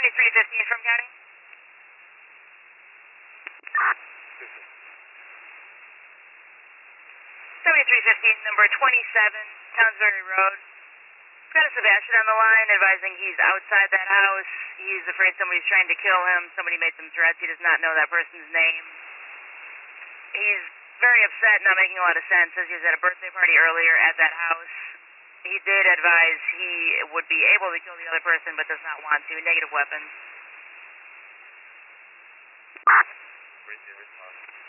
7315 from county. 7315, number 27, Townsbury Road. Got a Sebastian on the line advising he's outside that house. He's afraid somebody's trying to kill him. Somebody made some threats. He does not know that person's name. He's very upset, not making a lot of sense. Says he was at a birthday party earlier at that house. He did advise he would be able to kill the other person, but does not want to. Negative weapons. Where's the response?